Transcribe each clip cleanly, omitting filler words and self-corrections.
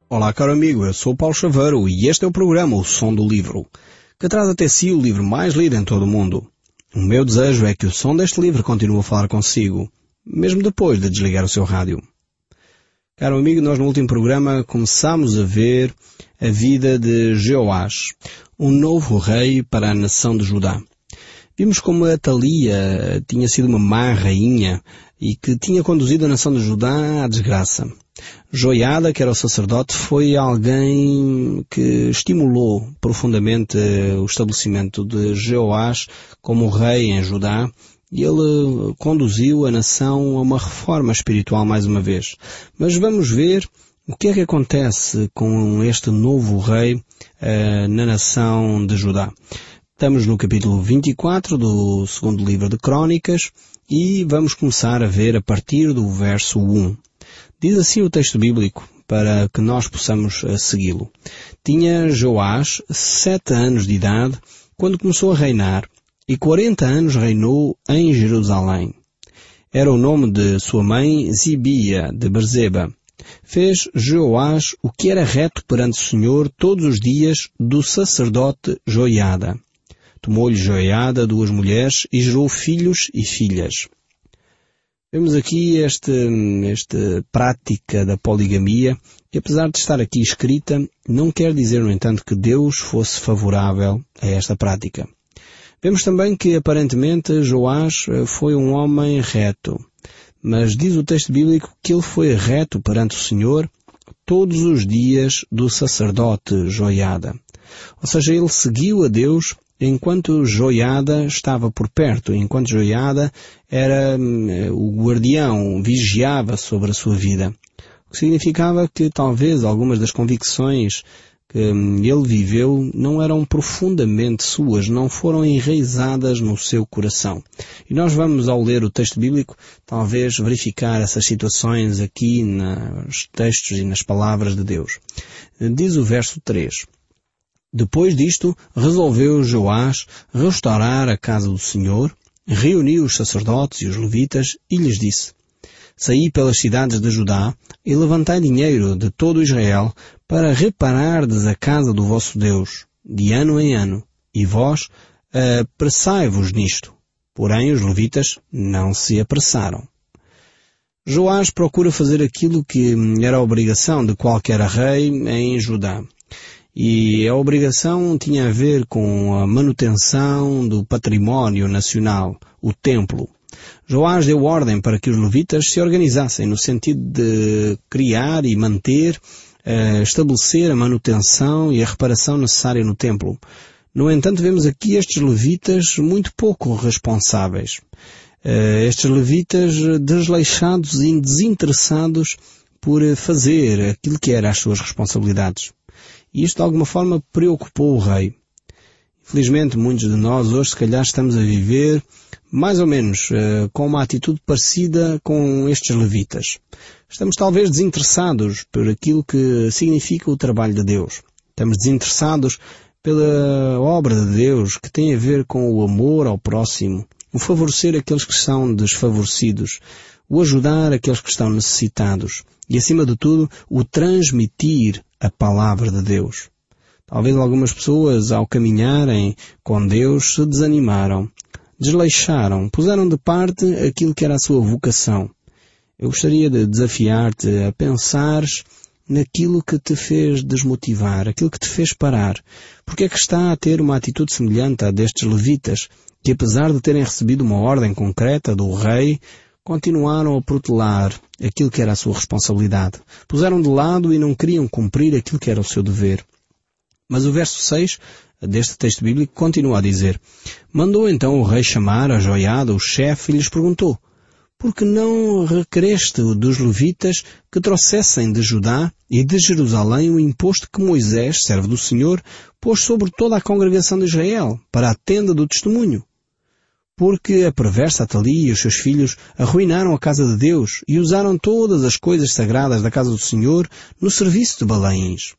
Olá, caro amigo, eu sou o Paulo Chaveiro e este é o programa O Som do Livro, que traz até si o livro mais lido em todo o mundo. O meu desejo é que o som deste livro continue a falar consigo, mesmo depois de desligar o seu rádio. Caro amigo, nós no último programa começámos a ver a vida de Jeoás, um novo rei para a nação de Judá. Vimos como Atalia tinha sido uma má rainha e que tinha conduzido a nação de Judá à desgraça. Joiada, que era o sacerdote, foi alguém que estimulou profundamente o estabelecimento de Jeoás como rei em Judá, e ele conduziu a nação a uma reforma espiritual mais uma vez. Mas vamos ver o que é que acontece com este novo rei na nação de Judá. Estamos no capítulo 24 do segundo livro de Crônicas e vamos começar a ver a partir do verso 1. Diz assim o texto bíblico, para que nós possamos segui-lo. Tinha Joás 7 anos de idade quando começou a reinar, e 40 anos reinou em Jerusalém. Era o nome de sua mãe Zibia de Berzeba. Fez Joás o que era reto perante o Senhor todos os dias do sacerdote Joiada. Tomou-lhe Joiada 2 mulheres e gerou filhos e filhas. Vemos aqui esta prática da poligamia, que apesar de estar aqui escrita, não quer dizer, no entanto, que Deus fosse favorável a esta prática. Vemos também que, aparentemente, Joás foi um homem reto, mas diz o texto bíblico que ele foi reto perante o Senhor todos os dias do sacerdote Joiada. Ou seja, ele seguiu a Deus enquanto Joiada estava por perto, enquanto Joiada era o guardião, vigiava sobre a sua vida. O que significava que talvez algumas das convicções que ele viveu não eram profundamente suas, não foram enraizadas no seu coração. E nós vamos, ao ler o texto bíblico, talvez verificar essas situações aqui nos textos e nas palavras de Deus. Diz o verso 3. Depois disto, resolveu Joás restaurar a casa do Senhor, reuniu os sacerdotes e os levitas e lhes disse: Saí pelas cidades de Judá e levantai dinheiro de todo Israel para reparardes a casa do vosso Deus, de ano em ano, e vós apressai-vos nisto. Porém os levitas não se apressaram. Joás procura fazer aquilo que era a obrigação de qualquer rei em Judá. E a obrigação tinha a ver com a manutenção do património nacional, o templo. Joás deu ordem para que os levitas se organizassem no sentido de criar e manter, estabelecer a manutenção e a reparação necessária no templo. No entanto, vemos aqui estes levitas muito pouco responsáveis. Estes levitas desleixados e desinteressados por fazer aquilo que era as suas responsabilidades. E isto de alguma forma preocupou o rei. Infelizmente, muitos de nós hoje se calhar estamos a viver mais ou menos com uma atitude parecida com estes levitas. Estamos talvez desinteressados por aquilo que significa o trabalho de Deus. Estamos desinteressados pela obra de Deus que tem a ver com o amor ao próximo, o favorecer aqueles que são desfavorecidos, o ajudar aqueles que estão necessitados e, acima de tudo, o transmitir a palavra de Deus. Talvez algumas pessoas, ao caminharem com Deus, se desanimaram, desleixaram, puseram de parte aquilo que era a sua vocação. Eu gostaria de desafiar-te a pensares naquilo que te fez desmotivar, aquilo que te fez parar. Porque é que está a ter uma atitude semelhante à destes levitas, que apesar de terem recebido uma ordem concreta do rei, continuaram a protelar aquilo que era a sua responsabilidade. Puseram de lado e não queriam cumprir aquilo que era o seu dever. Mas o verso 6 deste texto bíblico continua a dizer: Mandou então o rei chamar a Joiada, o chefe, e lhes perguntou: Por que não requereste dos levitas que trouxessem de Judá e de Jerusalém o imposto que Moisés, servo do Senhor, pôs sobre toda a congregação de Israel, para a tenda do testemunho? Porque a perversa Atalia e os seus filhos arruinaram a casa de Deus e usaram todas as coisas sagradas da casa do Senhor no serviço de Balaíns.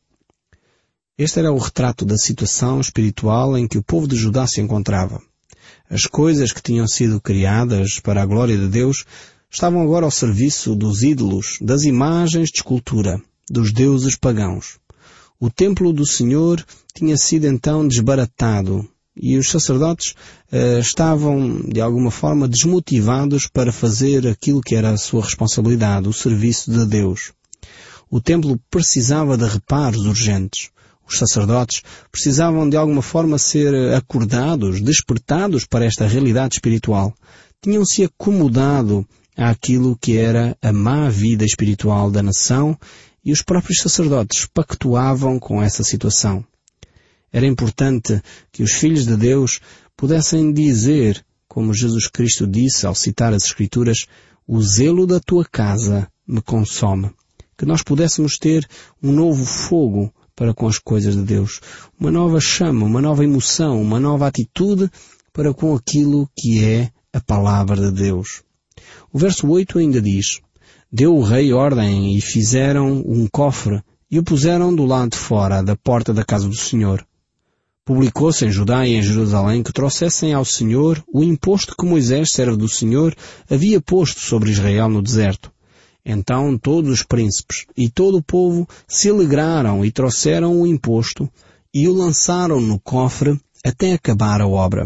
Este era o retrato da situação espiritual em que o povo de Judá se encontrava. As coisas que tinham sido criadas para a glória de Deus estavam agora ao serviço dos ídolos, das imagens de escultura. dos deuses pagãos. O templo do Senhor tinha sido então desbaratado e os sacerdotes estavam, de alguma forma, desmotivados para fazer aquilo que era a sua responsabilidade, o serviço de Deus. O templo precisava de reparos urgentes. Os sacerdotes precisavam de alguma forma ser acordados, despertados para esta realidade espiritual. Tinham-se acomodado àquilo que era a má vida espiritual da nação e os próprios sacerdotes pactuavam com essa situação. Era importante que os filhos de Deus pudessem dizer, como Jesus Cristo disse ao citar as Escrituras, o zelo da tua casa me consome. Que nós pudéssemos ter um novo fogo para com as coisas de Deus, uma nova chama, uma nova emoção, uma nova atitude para com aquilo que é a palavra de Deus. O verso 8 ainda diz: deu o rei ordem e fizeram um cofre e o puseram do lado de fora da porta da casa do Senhor. Publicou-se em Judá e em Jerusalém que trouxessem ao Senhor o imposto que Moisés, servo do Senhor, havia posto sobre Israel no deserto. Então todos os príncipes e todo o povo se alegraram e trouxeram o imposto e o lançaram no cofre até acabar a obra.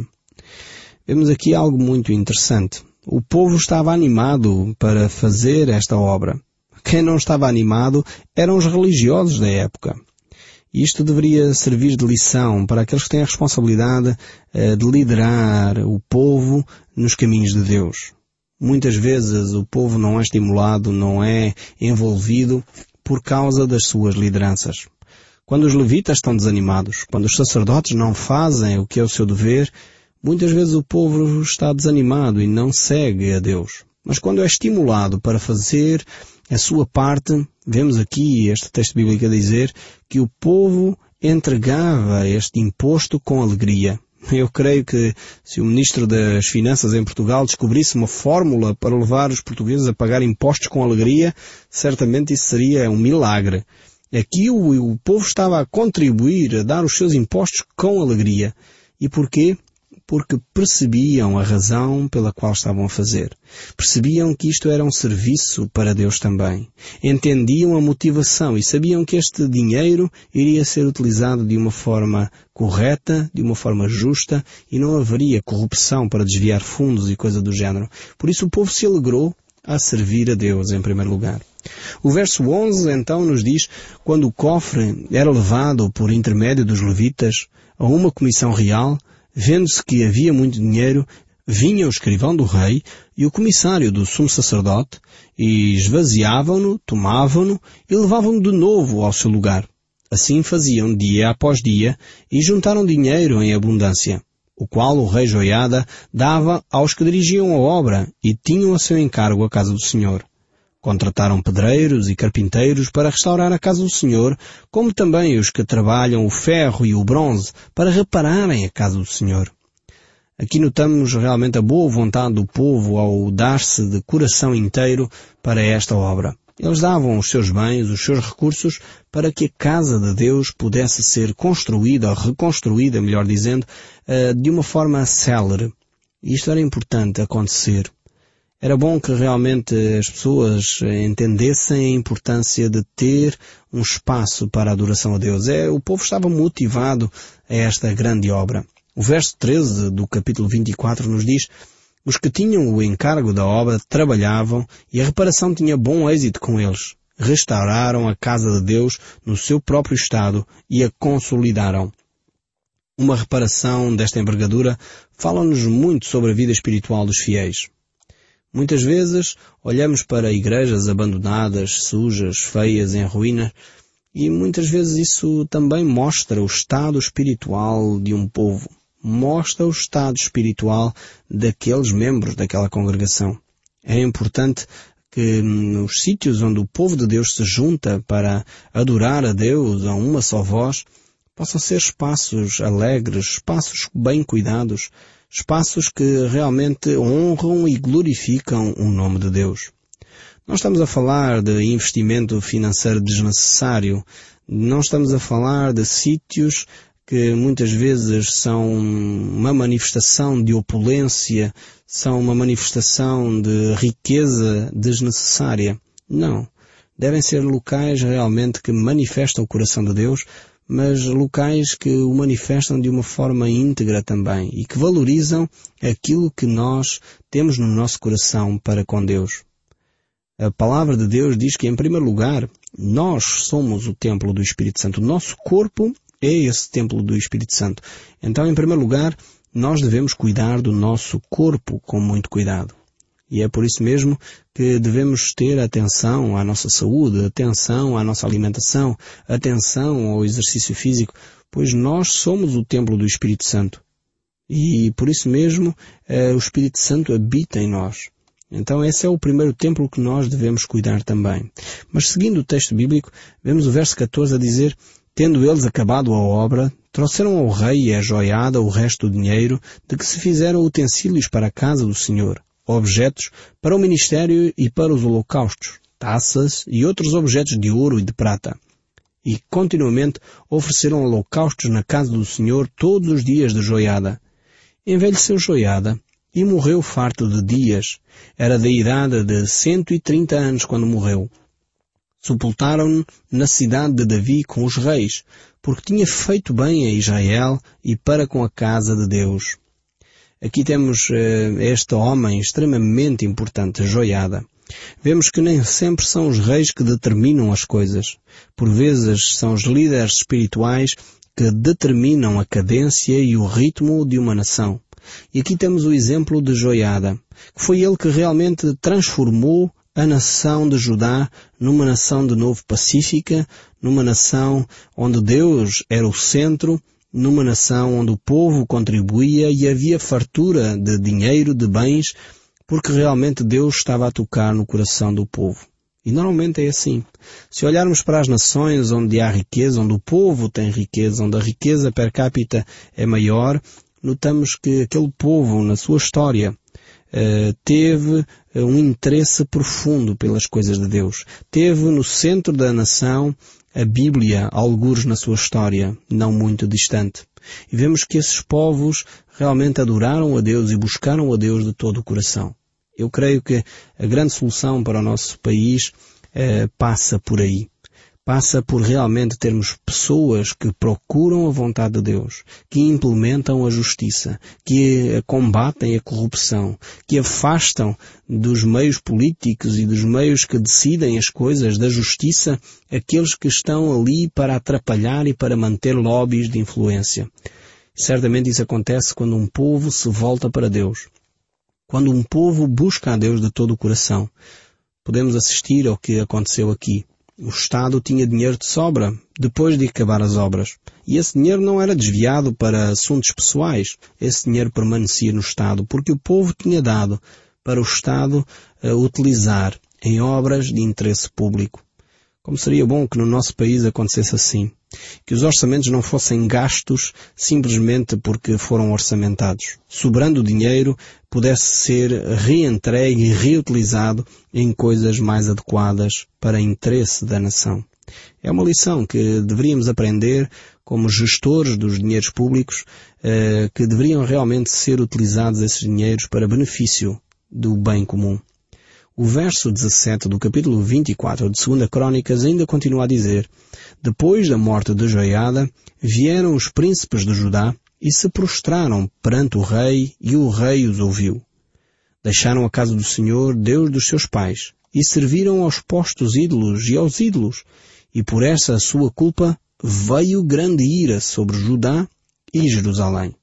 Vemos aqui algo muito interessante. O povo estava animado para fazer esta obra. Quem não estava animado eram os religiosos da época. Isto deveria servir de lição para aqueles que têm a responsabilidade de liderar o povo nos caminhos de Deus. Muitas vezes o povo não é estimulado, não é envolvido por causa das suas lideranças. Quando os levitas estão desanimados, quando os sacerdotes não fazem o que é o seu dever, muitas vezes o povo está desanimado e não segue a Deus. Mas quando é estimulado para fazer a sua parte, vemos aqui este texto bíblico a dizer que o povo entregava este imposto com alegria. Eu creio que se o Ministro das Finanças em Portugal descobrisse uma fórmula para levar os portugueses a pagar impostos com alegria, certamente isso seria um milagre. Aqui o povo estava a contribuir, a dar os seus impostos com alegria. E porquê? Porque percebiam a razão pela qual estavam a fazer. Percebiam que isto era um serviço para Deus também. Entendiam a motivação e sabiam que este dinheiro iria ser utilizado de uma forma correta, de uma forma justa, e não haveria corrupção para desviar fundos e coisa do género. Por isso o povo se alegrou a servir a Deus em primeiro lugar. O verso 11 então nos diz: quando o cofre era levado por intermédio dos levitas a uma comissão real, vendo-se que havia muito dinheiro, vinha o escrivão do rei e o comissário do sumo sacerdote e esvaziavam-no, tomavam-no e levavam-no de novo ao seu lugar. Assim faziam dia após dia e juntaram dinheiro em abundância, o qual o rei Joiada dava aos que dirigiam a obra e tinham a seu encargo a casa do Senhor. Contrataram pedreiros e carpinteiros para restaurar a casa do Senhor, como também os que trabalham o ferro e o bronze para repararem a casa do Senhor. Aqui notamos realmente a boa vontade do povo ao dar-se de coração inteiro para esta obra. Eles davam os seus bens, os seus recursos, para que a casa de Deus pudesse ser construída, ou reconstruída, melhor dizendo, de uma forma célere. E isto era importante acontecer. Era bom que realmente as pessoas entendessem a importância de ter um espaço para a adoração a Deus. O povo estava motivado a esta grande obra. O verso 13 do capítulo 24 nos diz: os que tinham o encargo da obra trabalhavam e a reparação tinha bom êxito com eles. Restauraram a casa de Deus no seu próprio estado e a consolidaram. Uma reparação desta envergadura fala-nos muito sobre a vida espiritual dos fiéis. Muitas vezes olhamos para igrejas abandonadas, sujas, feias, em ruínas, e muitas vezes isso também mostra o estado espiritual de um povo. Mostra o estado espiritual daqueles membros daquela congregação. É importante que nos sítios onde o povo de Deus se junta para adorar a Deus a uma só voz, possam ser espaços alegres, espaços bem cuidados, espaços que realmente honram e glorificam o nome de Deus. Não estamos a falar de investimento financeiro desnecessário, não estamos a falar de sítios que muitas vezes são uma manifestação de opulência, são uma manifestação de riqueza desnecessária. Não. devem ser locais realmente que manifestam o coração de Deus, mas locais que o manifestam de uma forma íntegra também e que valorizam aquilo que nós temos no nosso coração para com Deus. A palavra de Deus diz que, em primeiro lugar, nós somos o templo do Espírito Santo. O nosso corpo é esse templo do Espírito Santo. Então, em primeiro lugar, nós devemos cuidar do nosso corpo com muito cuidado. E é por isso mesmo que devemos ter atenção à nossa saúde, atenção à nossa alimentação, atenção ao exercício físico, pois nós somos o templo do Espírito Santo. E por isso mesmo o Espírito Santo habita em nós. Então esse é o primeiro templo que nós devemos cuidar também. Mas seguindo o texto bíblico, vemos o verso 14 a dizer: tendo eles acabado a obra, trouxeram ao rei e à joiada o resto do dinheiro de que se fizeram utensílios para a casa do Senhor, objetos para o ministério e para os holocaustos, taças e outros objetos de ouro e de prata. E continuamente ofereceram holocaustos na casa do Senhor todos os dias de joiada. Envelheceu joiada e morreu farto de dias. Era da idade de 130 anos quando morreu. Sepultaram-no na cidade de Davi com os reis, porque tinha feito bem a Israel e para com a casa de Deus. Aqui temos este homem extremamente importante, joiada. Vemos que nem sempre são os reis que determinam as coisas. Por vezes são os líderes espirituais que determinam a cadência e o ritmo de uma nação. E aqui temos o exemplo de Joiada, que foi ele que realmente transformou a nação de Judá numa nação de novo pacífica, numa nação onde Deus era o centro, numa nação onde o povo contribuía e havia fartura de dinheiro, de bens, porque realmente Deus estava a tocar no coração do povo. E normalmente é assim. Se olharmos para as nações onde há riqueza, onde o povo tem riqueza, onde a riqueza per capita é maior, notamos que aquele povo, na sua história, teve um interesse profundo pelas coisas de Deus. Teve no centro da nação a Bíblia, algures na sua história, não muito distante. E vemos que esses povos realmente adoraram a Deus e buscaram a Deus de todo o coração. Eu creio que a grande solução para o nosso país passa por aí. Passa por realmente termos pessoas que procuram a vontade de Deus, que implementam a justiça, que combatem a corrupção, que afastam dos meios políticos e dos meios que decidem as coisas da justiça aqueles que estão ali para atrapalhar e para manter lobbies de influência. Certamente isso acontece quando um povo se volta para Deus. Quando um povo busca a Deus de todo o coração. Podemos assistir ao que aconteceu aqui. O Estado tinha dinheiro de sobra depois de acabar as obras. E esse dinheiro não era desviado para assuntos pessoais. Esse dinheiro permanecia no Estado porque o povo tinha dado para o Estado utilizar em obras de interesse público. Como seria bom que no nosso país acontecesse assim. Que os orçamentos não fossem gastos simplesmente porque foram orçamentados. Sobrando o dinheiro pudesse ser reentregue e reutilizado em coisas mais adequadas para interesse da nação. É uma lição que deveríamos aprender como gestores dos dinheiros públicos, que deveriam realmente ser utilizados esses dinheiros para benefício do bem comum. O verso 17 do capítulo 24 de 2 Crônicas ainda continua a dizer: depois da morte de Joiada, vieram os príncipes de Judá e se prostraram perante o rei, e o rei os ouviu. Deixaram a casa do Senhor, Deus dos seus pais, e serviram aos postos ídolos e aos ídolos, e por essa sua culpa veio grande ira sobre Judá e Jerusalém.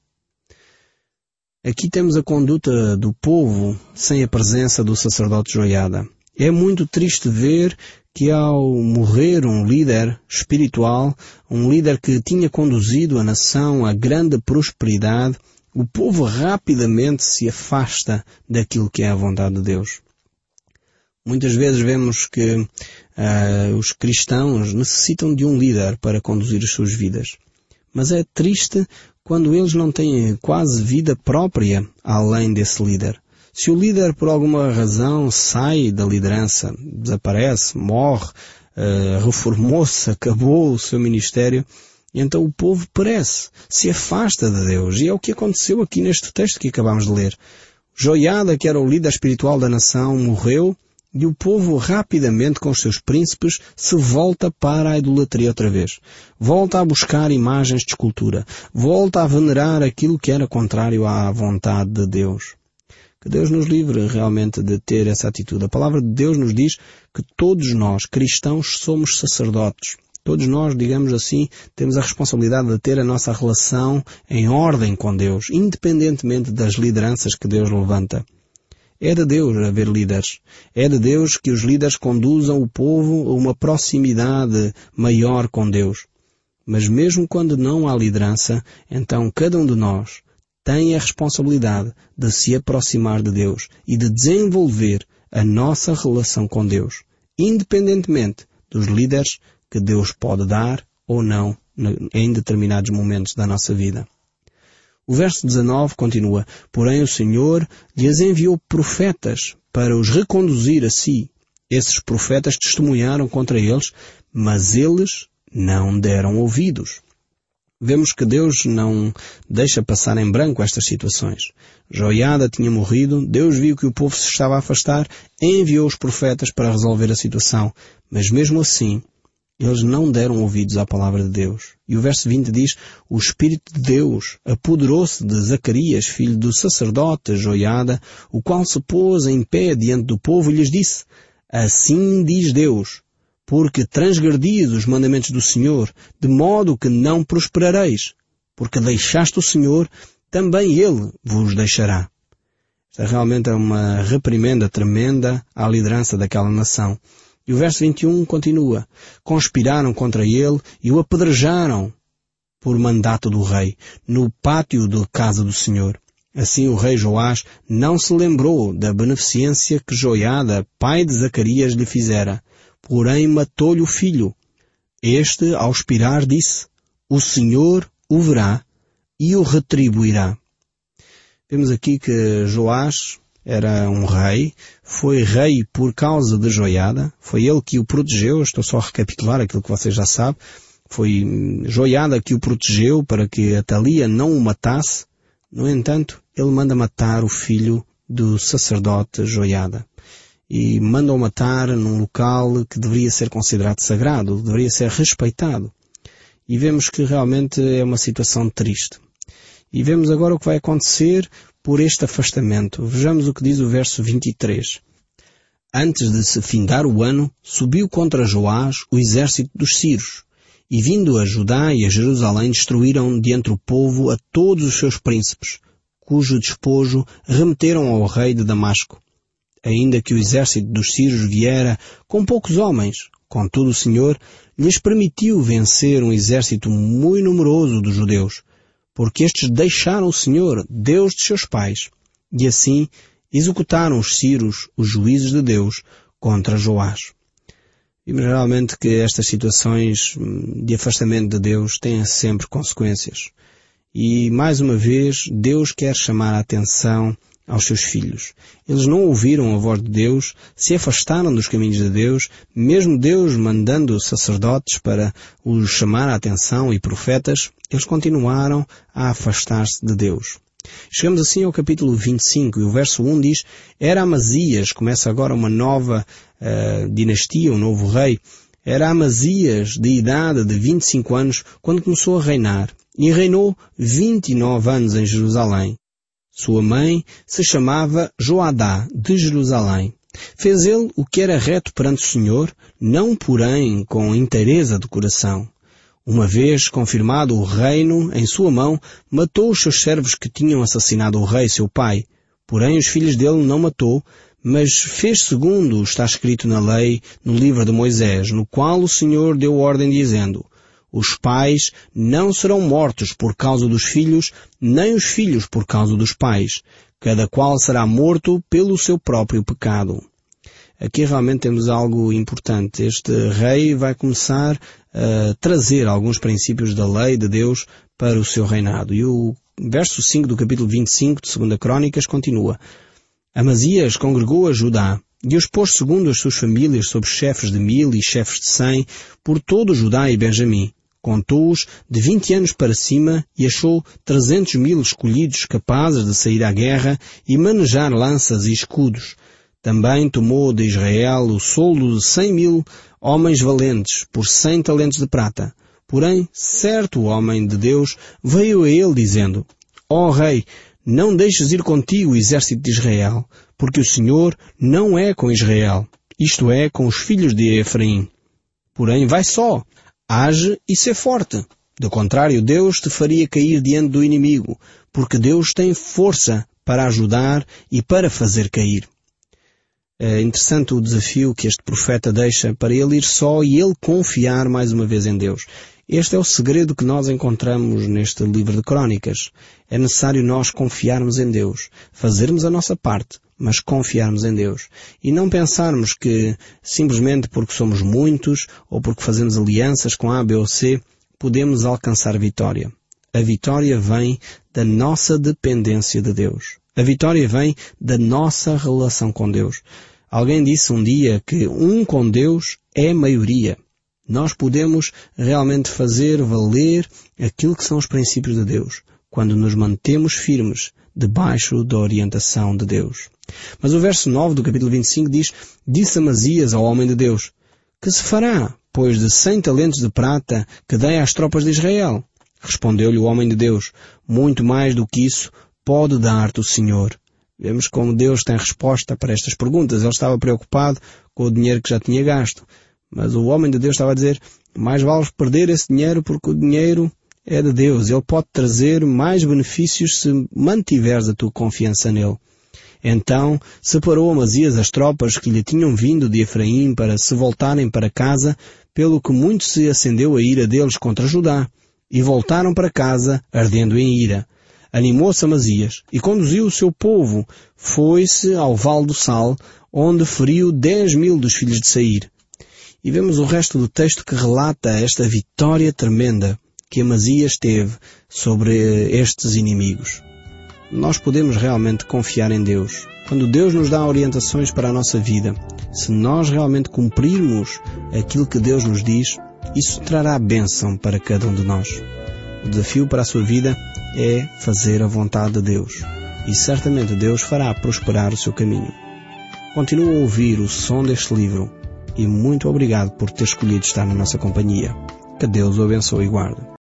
Aqui temos a conduta do povo sem a presença do sacerdote Joiada. É muito triste ver que ao morrer um líder espiritual, um líder que tinha conduzido a nação à grande prosperidade, o povo rapidamente se afasta daquilo que é a vontade de Deus. Muitas vezes vemos que os cristãos necessitam de um líder para conduzir as suas vidas. Mas é triste quando eles não têm quase vida própria além desse líder. Se o líder por alguma razão sai da liderança, desaparece, morre, reformou-se, acabou o seu ministério, então o povo perece, se afasta de Deus. E é o que aconteceu aqui neste texto que acabamos de ler. Joiada, que era o líder espiritual da nação, morreu E o povo rapidamente com os seus príncipes se volta para a idolatria outra vez. Volta a buscar imagens de escultura. Volta a venerar aquilo que era contrário à vontade de Deus. Que Deus nos livre realmente de ter essa atitude. A palavra de Deus nos diz que todos nós, cristãos, somos sacerdotes. Todos nós, digamos assim, temos a responsabilidade de ter a nossa relação em ordem com Deus, independentemente das lideranças que Deus levanta. É de Deus haver líderes. É de Deus que os líderes conduzam o povo a uma proximidade maior com Deus. Mas mesmo quando não há liderança, então cada um de nós tem a responsabilidade de se aproximar de Deus e de desenvolver a nossa relação com Deus, independentemente dos líderes que Deus pode dar ou não em determinados momentos da nossa vida. O verso 19 continua: porém o Senhor lhes enviou profetas para os reconduzir a si. Esses profetas testemunharam contra eles, mas eles não deram ouvidos. Vemos que Deus não deixa passar em branco estas situações. Joiada tinha morrido, Deus viu que o povo se estava a afastar, enviou os profetas para resolver a situação, mas mesmo assim, eles não deram ouvidos à palavra de Deus. E o verso 20 diz: o Espírito de Deus apoderou-se de Zacarias, filho do sacerdote Joiada, o qual se pôs em pé diante do povo e lhes disse: assim diz Deus, porque transgredis os mandamentos do Senhor, de modo que não prosperareis, porque deixaste o Senhor, também Ele vos deixará. Esta realmente é uma reprimenda tremenda à liderança daquela nação. E o verso 21 continua: conspiraram contra ele e o apedrejaram por mandato do rei, no pátio da casa do Senhor. Assim o rei Joás não se lembrou da beneficência que Joiada, pai de Zacarias, lhe fizera, porém matou-lhe o filho. Este, ao expirar, disse: o Senhor o verá e o retribuirá. Vemos aqui que Joás era um rei, foi rei por causa de Joiada, foi ele que o protegeu. Estou só a recapitular aquilo que vocês já sabem. Foi Joiada que o protegeu para que Atalia não o matasse. No entanto, ele manda matar o filho do sacerdote Joiada. E manda-o matar num local que deveria ser considerado sagrado, deveria ser respeitado. E vemos que realmente é uma situação triste. E vemos agora o que vai acontecer por este afastamento. Vejamos o que diz o verso 23. Antes de se findar o ano, subiu contra Joás o exército dos sírios, e vindo a Judá e a Jerusalém destruíram de entre o povo a todos os seus príncipes, cujo despojo remeteram ao rei de Damasco. Ainda que o exército dos sírios viera com poucos homens, contudo o Senhor lhes permitiu vencer um exército muito numeroso dos judeus, porque estes deixaram o Senhor, Deus de seus pais, e assim executaram os sírios os juízos de Deus contra Joás. Vimos realmente que estas situações de afastamento de Deus têm sempre consequências. E, mais uma vez, Deus quer chamar a atenção aos seus filhos. Eles não ouviram a voz de Deus, se afastaram dos caminhos de Deus, mesmo Deus mandando sacerdotes para os chamar a atenção e profetas, eles continuaram a afastar-se de Deus. Chegamos assim ao capítulo 25 e o verso 1 diz: era Amazias, começa agora uma nova dinastia, um novo rei. Era Amazias de idade de 25 anos quando começou a reinar e reinou 29 anos em Jerusalém. Sua mãe se chamava Joadá, de Jerusalém. Fez ele o que era reto perante o Senhor, não porém com inteireza de coração. Uma vez confirmado o reino em sua mão, matou os seus servos que tinham assassinado o rei, seu pai. Porém os filhos dele não matou, mas fez segundo está escrito na lei, no livro de Moisés, no qual o Senhor deu ordem dizendo: os pais não serão mortos por causa dos filhos, nem os filhos por causa dos pais. Cada qual será morto pelo seu próprio pecado. Aqui realmente temos algo importante. Este rei vai começar a trazer alguns princípios da lei de Deus para o seu reinado. E o verso 5 do capítulo 25 de 2 Crônicas continua: Amazias congregou a Judá e os pôs segundo as suas famílias sobre chefes de 1000 e chefes de 100 por todo Judá e Benjamim. Contou-os de 20 anos para cima e achou 300.000 escolhidos capazes de sair à guerra e manejar lanças e escudos. Também tomou de Israel o soldo de 100.000 homens valentes por 100 talentos de prata. Porém, certo homem de Deus veio a ele dizendo: Ó rei, não deixes ir contigo o exército de Israel, porque o Senhor não é com Israel, isto é, com os filhos de Efraim. Porém, vai só, age e sê forte. Do contrário, Deus te faria cair diante do inimigo, porque Deus tem força para ajudar e para fazer cair. É interessante o desafio que este profeta deixa para ele ir só e ele confiar mais uma vez em Deus. Este é o segredo que nós encontramos neste livro de Crônicas. É necessário nós confiarmos em Deus, fazermos a nossa parte, mas confiarmos em Deus. E não pensarmos que simplesmente porque somos muitos ou porque fazemos alianças com A, B ou C, podemos alcançar vitória. A vitória vem da nossa dependência de Deus. A vitória vem da nossa relação com Deus. Alguém disse um dia que com Deus é maioria. Nós podemos realmente fazer valer aquilo que são os princípios de Deus, quando nos mantemos firmes debaixo da orientação de Deus. Mas o verso 9 do capítulo 25 diz: Disse Amazias ao homem de Deus: Que se fará, pois, de 100 talentos de prata que dei às tropas de Israel? Respondeu-lhe o homem de Deus: Muito mais do que isso pode dar-te o Senhor. Vemos como Deus tem resposta para estas perguntas. Ele estava preocupado com o dinheiro que já tinha gasto. Mas o homem de Deus estava a dizer: mais vale perder esse dinheiro porque o dinheiro é de Deus. Ele pode trazer mais benefícios se mantiveres a tua confiança nele. Então separou Amazias as tropas que lhe tinham vindo de Efraim para se voltarem para casa, pelo que muito se acendeu a ira deles contra Judá. E voltaram para casa ardendo em ira. Animou-se Amazias e conduziu o seu povo. Foi-se ao Vale do Sal, onde feriu 10.000 dos filhos de Seir. E vemos o resto do texto que relata esta vitória tremenda que Amazias teve sobre estes inimigos. Nós podemos realmente confiar em Deus. Quando Deus nos dá orientações para a nossa vida, se nós realmente cumprirmos aquilo que Deus nos diz, isso trará bênção para cada um de nós. O desafio para a sua vida é fazer a vontade de Deus. E certamente Deus fará prosperar o seu caminho. Continua a ouvir o som deste livro. E muito obrigado por ter escolhido estar na nossa companhia. Que Deus o abençoe e guarde.